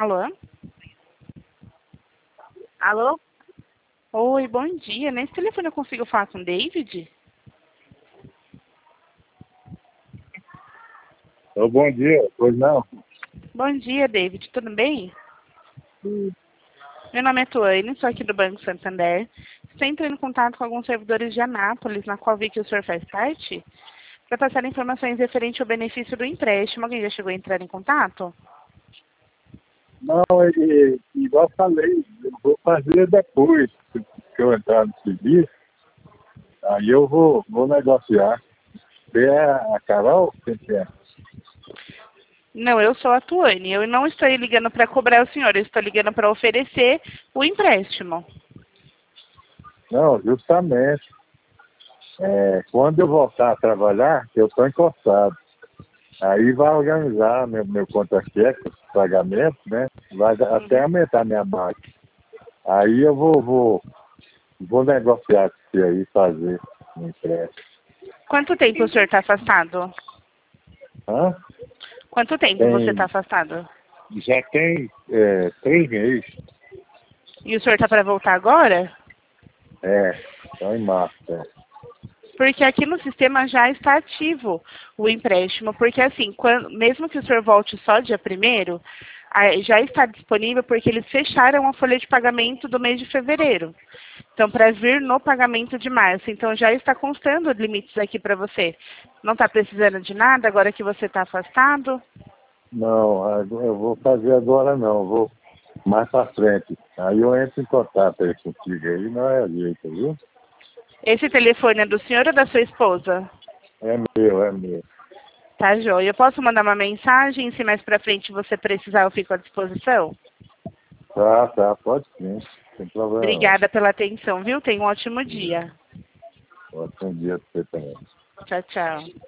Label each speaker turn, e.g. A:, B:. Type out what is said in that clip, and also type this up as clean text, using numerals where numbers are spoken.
A: Alô?
B: Alô?
A: Oi, bom dia. Nesse telefone eu consigo falar com o David?
C: Ô, bom dia, pois não?
A: Bom dia, David. Tudo bem? Meu nome é Tuane, sou aqui do Banco Santander. Estou entrando em contato com alguns servidores de Anápolis, na qual vi que o senhor faz parte, para passar informações referentes ao benefício do empréstimo. Alguém já chegou a entrar em contato?
C: Não, igual eu falei, eu vou fazer depois que eu entrar no serviço, aí eu vou negociar. Você é a Carol? Quem que é?
A: Não, eu sou a Tuane. Eu não estou ligando para cobrar o senhor, eu estou ligando para oferecer o empréstimo.
C: Não, justamente. Quando eu voltar a trabalhar, eu estou encostado. Aí vai organizar meu conta-cheque, pagamento, né? Vai até aumentar minha máquina. Aí eu vou negociar com você aí, fazer um empréstimo.
A: Quanto tempo o senhor está afastado?
C: Hã?
A: Quanto tempo você está afastado?
C: Já tem 3 meses.
A: E o senhor está para voltar agora?
C: Só em março.
A: Porque aqui no sistema já está ativo o empréstimo. Porque assim, mesmo que o senhor volte só dia 1º, já está disponível porque eles fecharam a folha de pagamento do mês de fevereiro. Então, para vir no pagamento de março. Então, já está constando limites aqui para você. Não está precisando de nada agora que você está afastado?
C: Não, eu vou fazer agora não, vou mais para frente. Aí eu entro em contato aí contigo aí, não é jeito, viu?
A: Esse telefone é do senhor ou da sua esposa?
C: É meu, é meu.
A: Tá, joia. Eu posso mandar uma mensagem, se mais para frente você precisar, eu fico à disposição?
C: Tá, pode sim, sem problema não.
A: Obrigada pela atenção, viu? Tenha um ótimo dia.
C: Ótimo dia para você também.
A: Tchau, tchau.